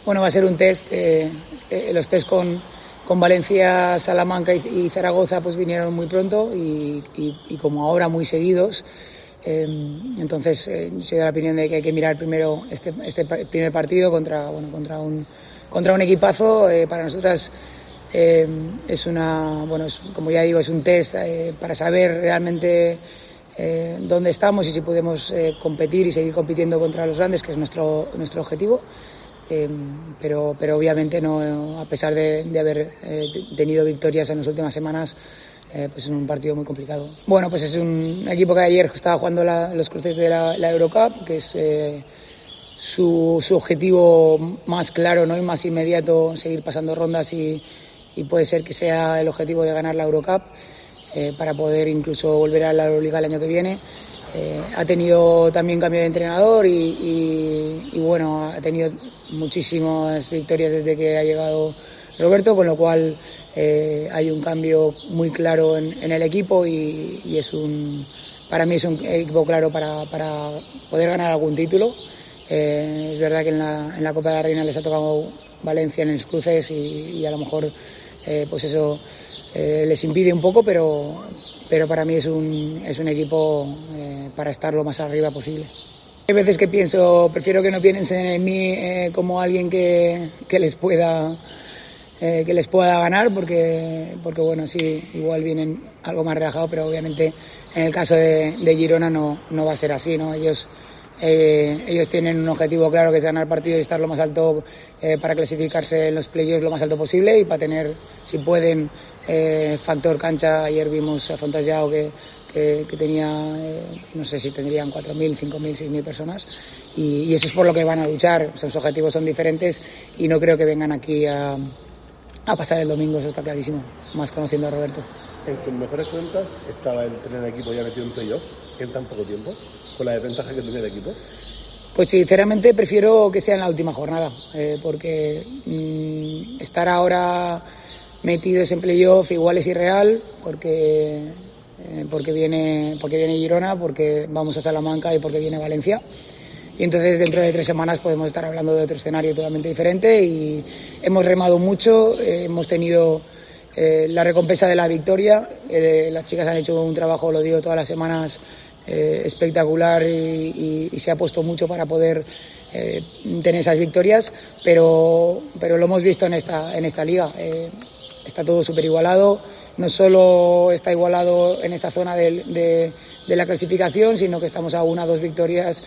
Bueno, va a ser un test. Los test con Valencia, Salamanca y Zaragoza pues vinieron muy pronto y como ahora muy seguidos. Entonces soy de la opinión de que hay que mirar primero este primer partido contra un equipazo. Para nosotras como ya digo, es un test para saber realmente dónde estamos y si podemos competir y seguir compitiendo contra los grandes, que es nuestro objetivo. Pero obviamente no, a pesar de haber tenido victorias en las últimas semanas, pues es un partido muy complicado. Bueno, pues es un equipo que ayer estaba jugando los cruces de la Eurocup, que es su objetivo más claro, ¿no? Y más inmediato, seguir pasando rondas y puede ser que sea el objetivo de ganar la Eurocup para poder incluso volver a la Euroliga el año que viene. Ha tenido también cambio de entrenador y bueno, ha tenido muchísimas victorias desde que ha llegado Roberto, con lo cual hay un cambio muy claro en el equipo y para mí es un equipo claro para poder ganar algún título. Es verdad que en la Copa de la Reina les ha tocado Valencia en los cruces y a lo mejor pues eso les impide un poco, pero para mí es un equipo para estar lo más arriba posible. Hay veces que prefiero que no piensen en mí como alguien que les pueda ganar, porque bueno, sí, igual vienen algo más relajados, pero obviamente en el caso de Girona no va a ser así, ¿no? Ellos tienen un objetivo claro, que es ganar partido y estar lo más alto para clasificarse en los playoffs lo más alto posible y para tener, si pueden, factor cancha. Ayer vimos a Fontallao que tenía, no sé si tendrían 4.000, 5.000, 6.000 personas y eso es por lo que van a luchar. Sus objetivos son diferentes y no creo que vengan aquí a pasar el domingo, eso está clarísimo, más conociendo a Roberto. En tus mejores cuentas estaba el tener el equipo ya metido en playoff en tan poco tiempo, con la desventaja que tenía el equipo. Pues sinceramente prefiero que sea en la última jornada, porque estar ahora metidos en playoff igual es irreal, porque viene Girona, porque vamos a Salamanca y porque viene Valencia. Y entonces dentro de 3 semanas podemos estar hablando de otro escenario totalmente diferente y hemos remado mucho, hemos tenido la recompensa de la victoria. Las chicas han hecho un trabajo, lo digo todas las semanas, espectacular y se ha puesto mucho para poder tener esas victorias, pero lo hemos visto en esta liga. Está todo súper igualado, no solo está igualado en esta zona de la clasificación, sino que estamos a 1 o 2 victorias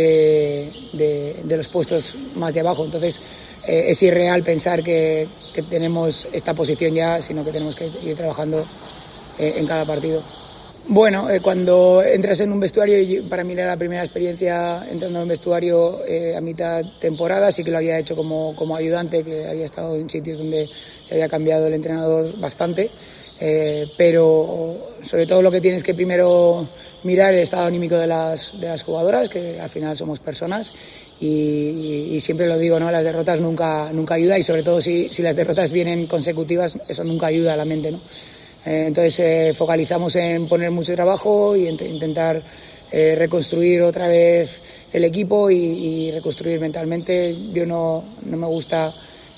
de los puestos más de abajo. Entonces es irreal pensar que tenemos esta posición ya, sino que tenemos que ir trabajando en cada partido. Bueno, cuando entras en un vestuario, y para mí era la primera experiencia entrando en un vestuario a mitad temporada, sí que lo había hecho como ayudante, que había estado en sitios donde se había cambiado el entrenador bastante, pero sobre todo lo que tienes que primero mirar es el estado anímico de las jugadoras, que al final somos personas y siempre lo digo, ¿no? Las derrotas nunca ayudan y sobre todo si las derrotas vienen consecutivas, eso nunca ayuda a la mente, ¿no? Entonces focalizamos en poner mucho trabajo y intentar reconstruir otra vez el equipo y reconstruir mentalmente. Yo no me gusta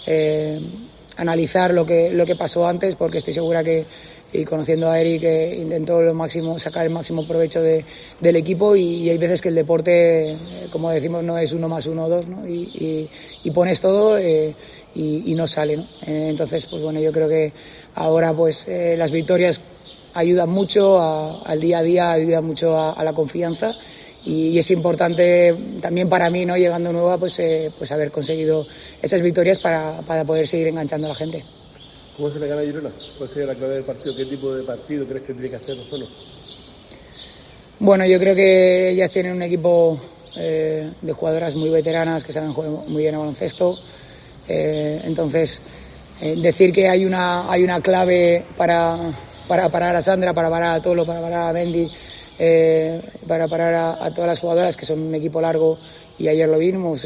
analizar lo que pasó antes, porque estoy segura y conociendo a Eric, intentó sacar el máximo provecho del equipo y hay veces que el deporte, como decimos, no es 1 más 1 o 2, ¿no? Y pones todo y no sale, ¿no? Entonces, pues bueno, yo creo que ahora pues las victorias ayudan mucho al día a día, ayudan mucho a la confianza y es importante también para mí, ¿no? Llegando nueva, pues haber conseguido esas victorias para poder seguir enganchando a la gente. ¿Cómo se le gana a Girona? ¿Cuál sería la clave del partido? ¿Qué tipo de partido crees que tiene que hacer solo? Bueno, yo creo que ellas tienen un equipo de jugadoras muy veteranas que saben jugar muy bien a baloncesto. Entonces, decir que hay una clave para parar a Sandra, para parar a Tolo, para parar a Mendy, para parar a todas las jugadoras, que son un equipo largo, y ayer lo vimos,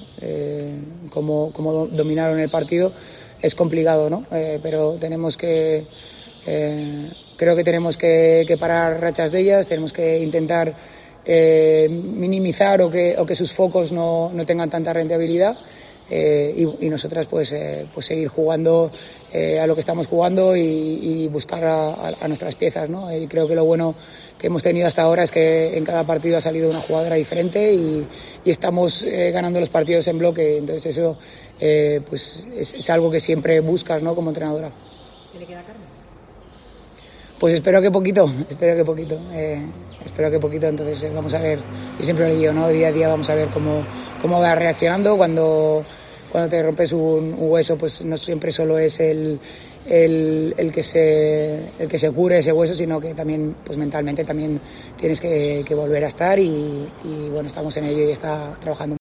cómo dominaron el partido, es complicado, ¿no? Pero tenemos creo que tenemos que parar rachas de ellas, tenemos que intentar minimizar o que sus focos no tengan tanta rentabilidad y nosotras pues seguir jugando a lo que estamos jugando y buscar a nuestras piezas, ¿no? Y creo que lo bueno que hemos tenido hasta ahora es que en cada partido ha salido una jugadora diferente y estamos ganando los partidos en bloque. Entonces eso pues es algo que siempre buscas, ¿no? Como entrenadora. ¿Qué le queda a Carmen? Pues espero que poquito. Entonces vamos a ver, yo siempre lo digo, ¿no? Día a día vamos a ver cómo va reaccionando. Cuando te rompes un hueso, pues no siempre solo es el que se cure ese hueso, sino que también, pues mentalmente también tienes que volver a estar y bueno, estamos en ello y está trabajando.